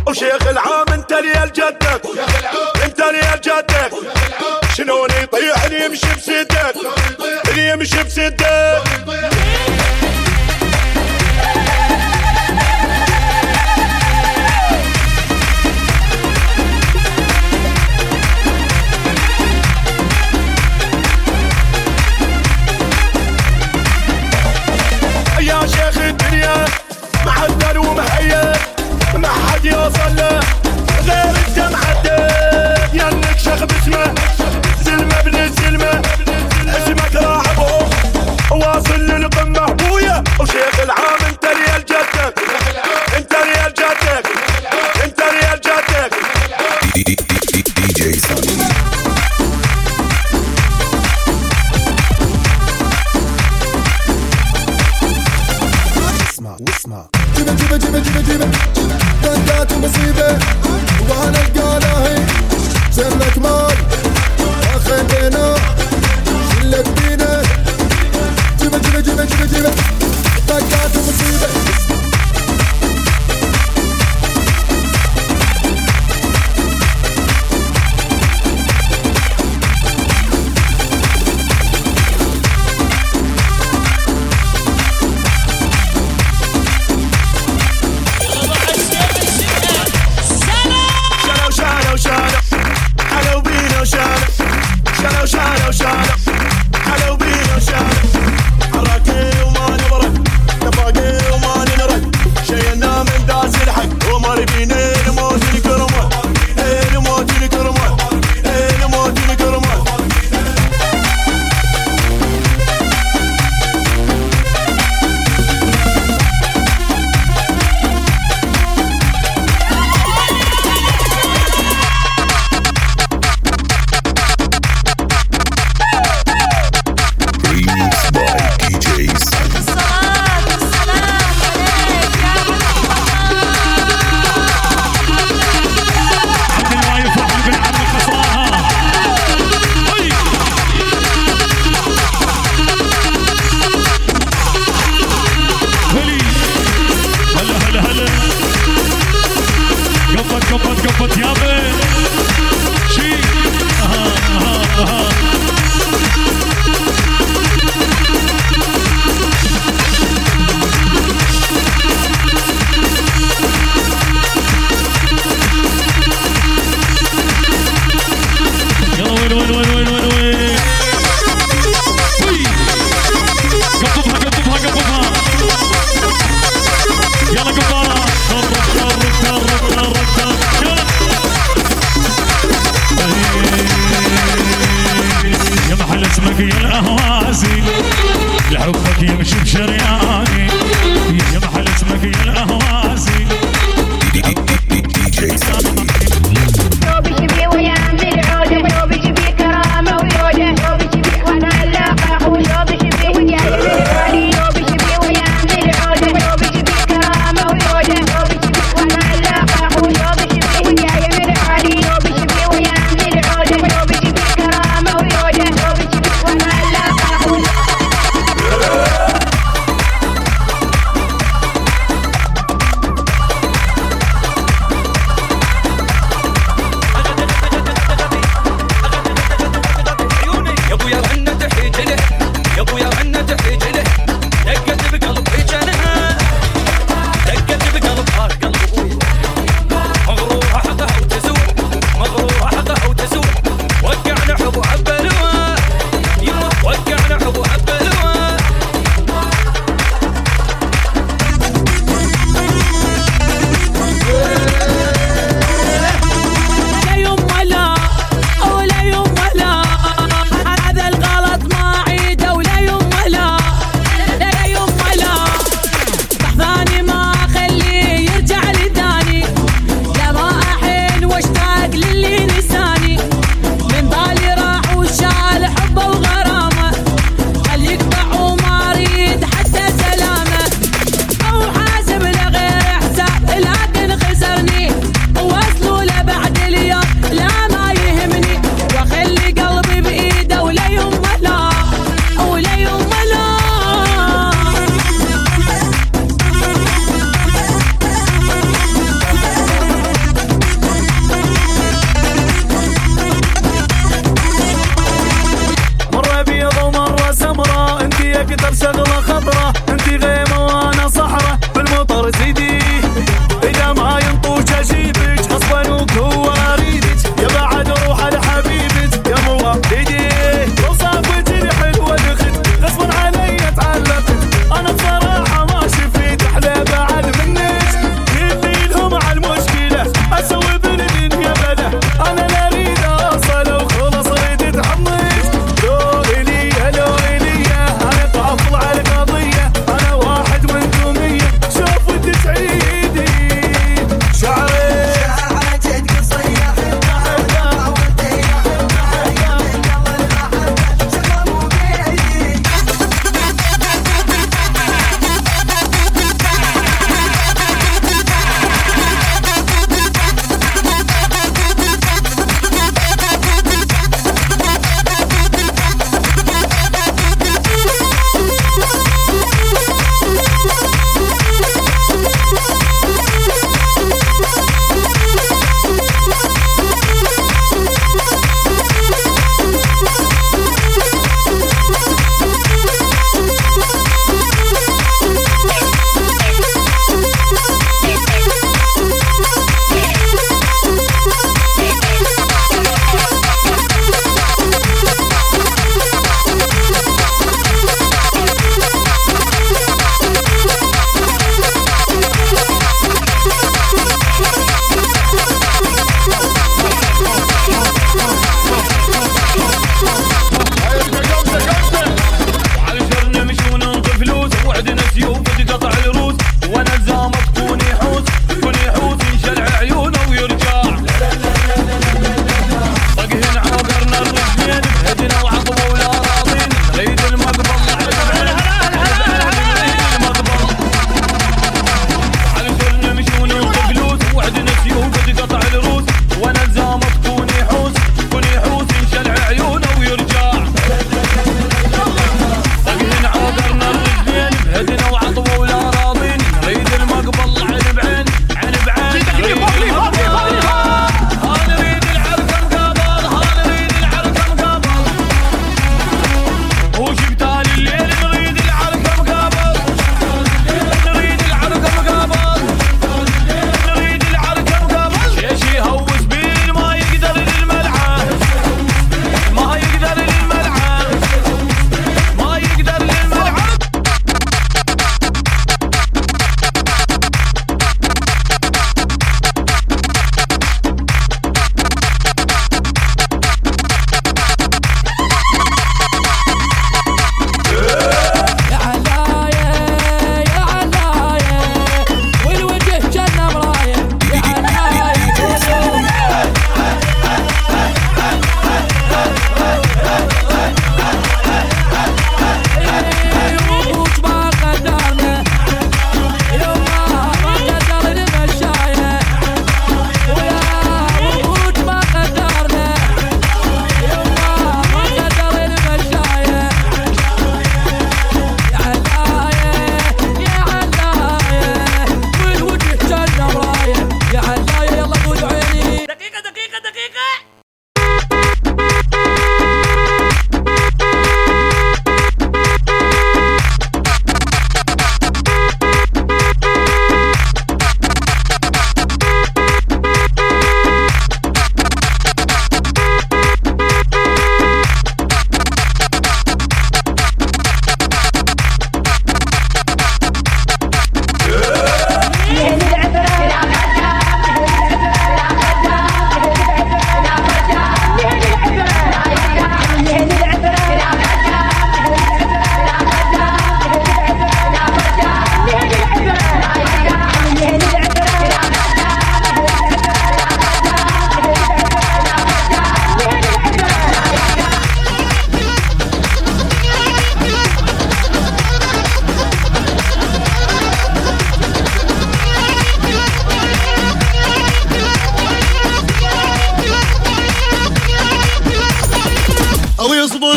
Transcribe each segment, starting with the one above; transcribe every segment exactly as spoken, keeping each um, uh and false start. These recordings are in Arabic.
وشيخ العام انت ريال جدك، انت ريال جدك. شلون يطيح اللي يمشي بسدك، اللي يمشي بسدك. يا شيخ الدنيا معدل ومهيئ، ما حد يوصل له غير انت محدد. ينك شيخ باسمه زلمه ابن الزلمه، اسمك راح فوق واصل للقمه ابويا. وشيخ العام انت ريال جدك، انت ريال جدك، انت ريال جدك. دي جي سامي. واسمع جيبه جيبه جيبه جيبه جيبه دقات المصيبة وانا القالاهي سلك مال اخذنا شلك بينا. جيبه جيبه جيبه جيبه جيبه دقات المصيبة. شالو شالو على وبينا شالو حركي وما نبرد نفاقي وما ننرد شينا من داس الحق ومر بينا الموت الكرمه الموت الكرمه الموت الكرمه.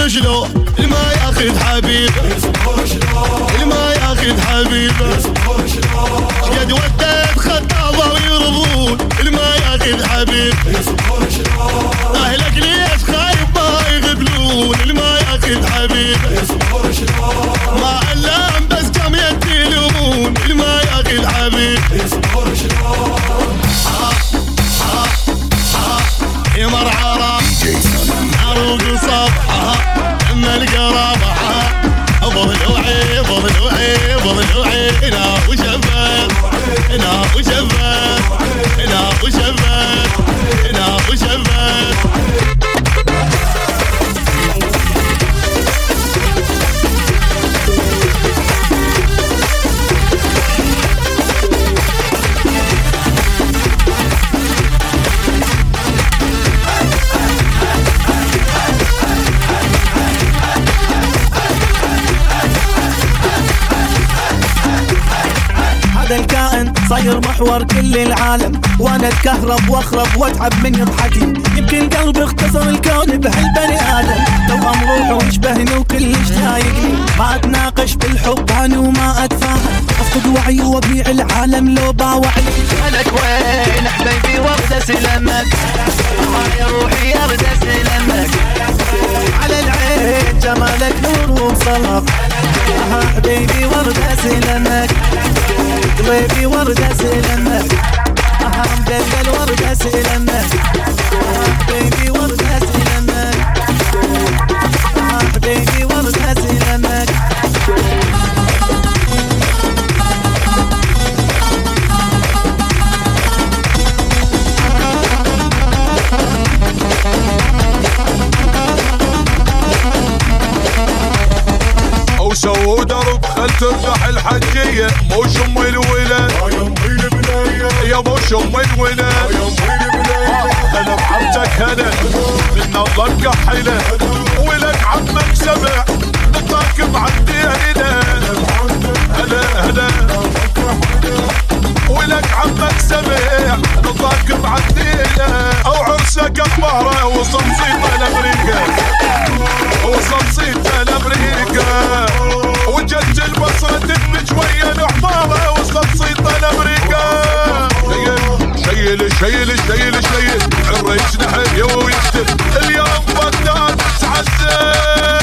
شلون الما ياخذ حبيبه الما ياخذ حبيبه شقد ودت خطابه ويرضون الما ياخذ حبيبه اهلك ليش خايف ما يغبلون الما ياخذ حبيبه ما علام بس كم يتلومون الما ياخذ حبيبه يا مرعى عروق صبحها اما القرابة ضلوعي ضلوعي ضلوعي هنا وشفت هنا وشفت هنا وشفت هنا وشفت الكائن صاير محور كل العالم وانا اتكهرب واخرب واتعب من يضحكي يمكن قلبي اختصر الكون بهالبني ادم توأم روحه يشبهني وكلش ضايقني ما اتناقش بالحب انا وما اتفاهم افقد وعي وابيع العالم لو باوع لي لك وين حبيبي وردة سلامك يا روحي وردة سلامك على العين جمالك نور وصلاح حبيبي وردة سلامك قلبي وردة سلامك أهم دلل وردة سلامك حبيبي وردة سلامك حبيبي وردة سلامك وسووا درب خل تربح الحجية مو شم الولد يا مو شم الولد هلا بحبتك هلا من نظرك كحلة ولك عمك سبع نطاك معدي هنا هلا هلا ولك عمك سبع نطاك معدي هنا او عرسك الظهره وصل صيته لامريكا وصل صيته لامريكا وجت البصرة تدمج ويا الحمارة وصلت صيته لامريكا شيل شيل شيل شيل الريش نحب يو يكتب اليوم بطال تعزل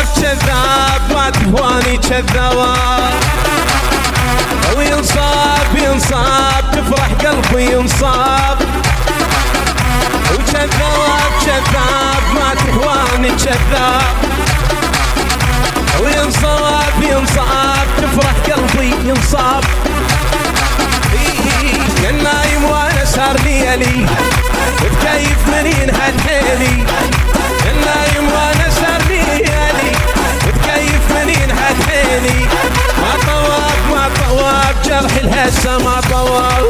كذاب ما تهواني كذاب وينصاب ينصاب تفرح قلبي ينصاب وكذاب كذاب ما تهواني كذاب وينصاب ينصاب تفرح قلبي ينصاب يا النايم وانا صار ليالي بتكيف منين هالحيلي يا النايم وانا صار ليالي بتكيف منين هالحيلي ما طواب ما طواب جرح الهسه ما طواب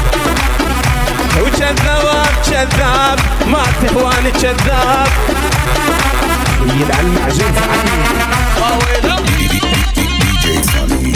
وكذاب كذاب ما تهواني كذاب يلعن المعزوف عني D J Sunny.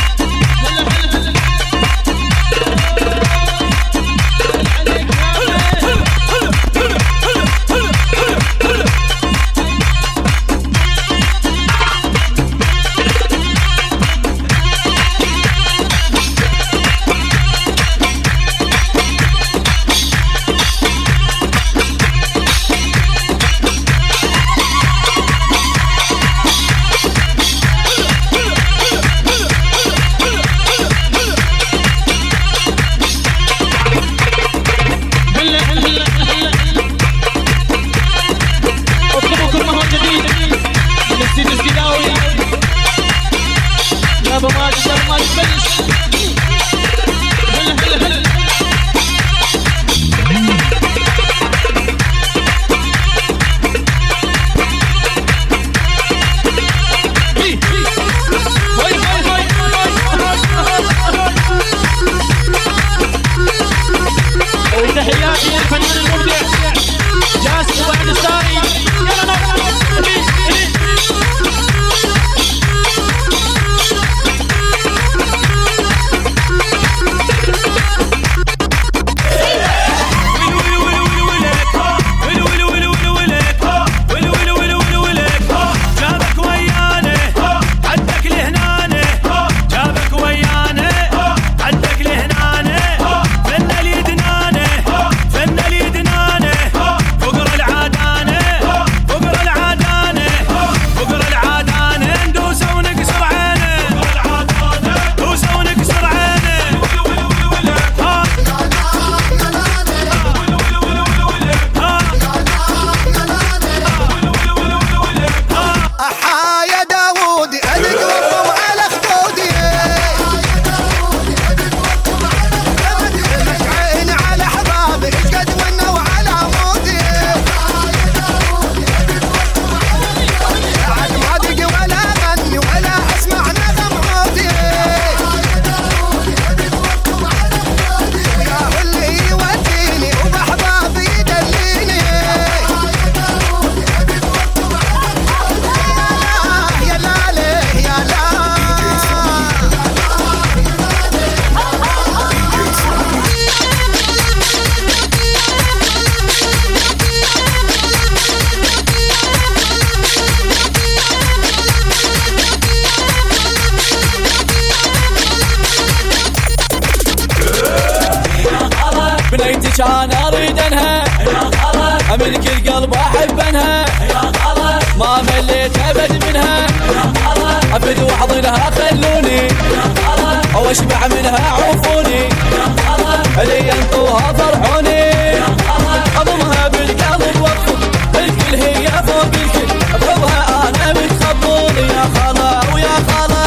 كان اريد انها املك القلب احب انها ما مليت ابد منها ابد واحضنها خلوني او اشبع منها عوفوني اللي ينطوها فرحوني اضمها بالقلب واطفل الكل هي فوق الكل اضربها انا بتخبوني يا خلا ويا خلا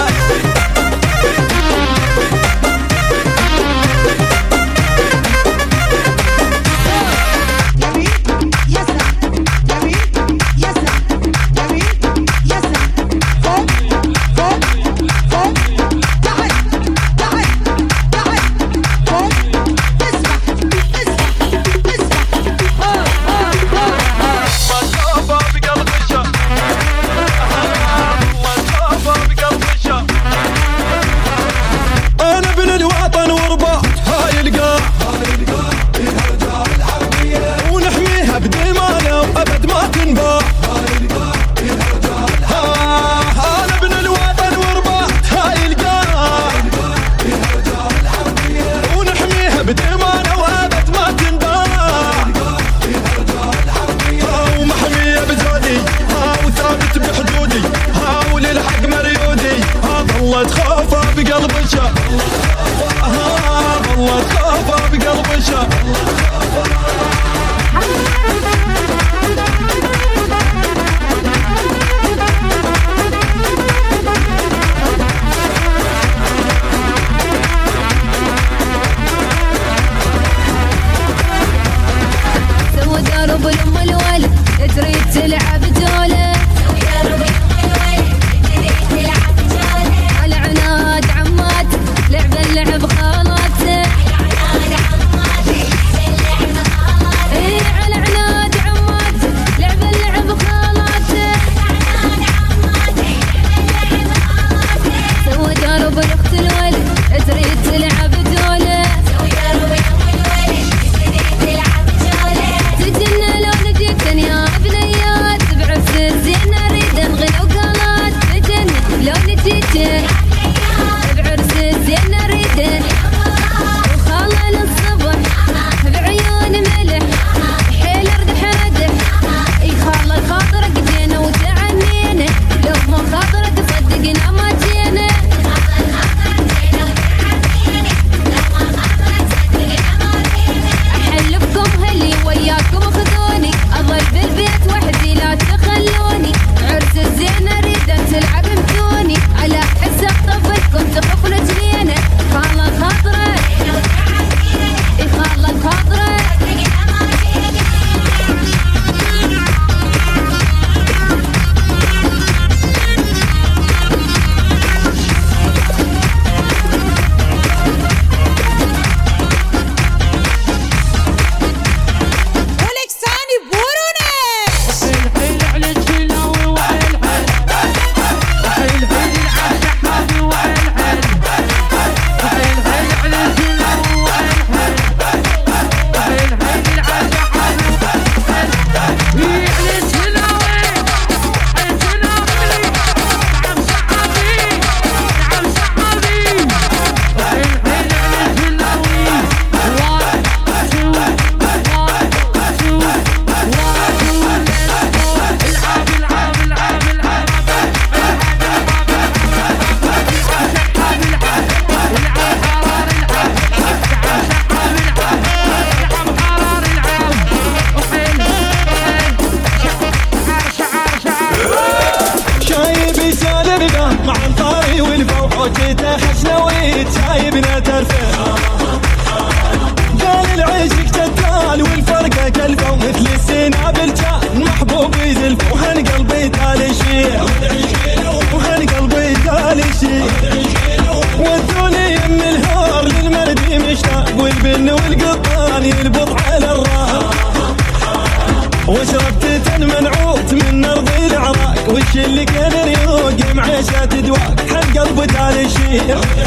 العصير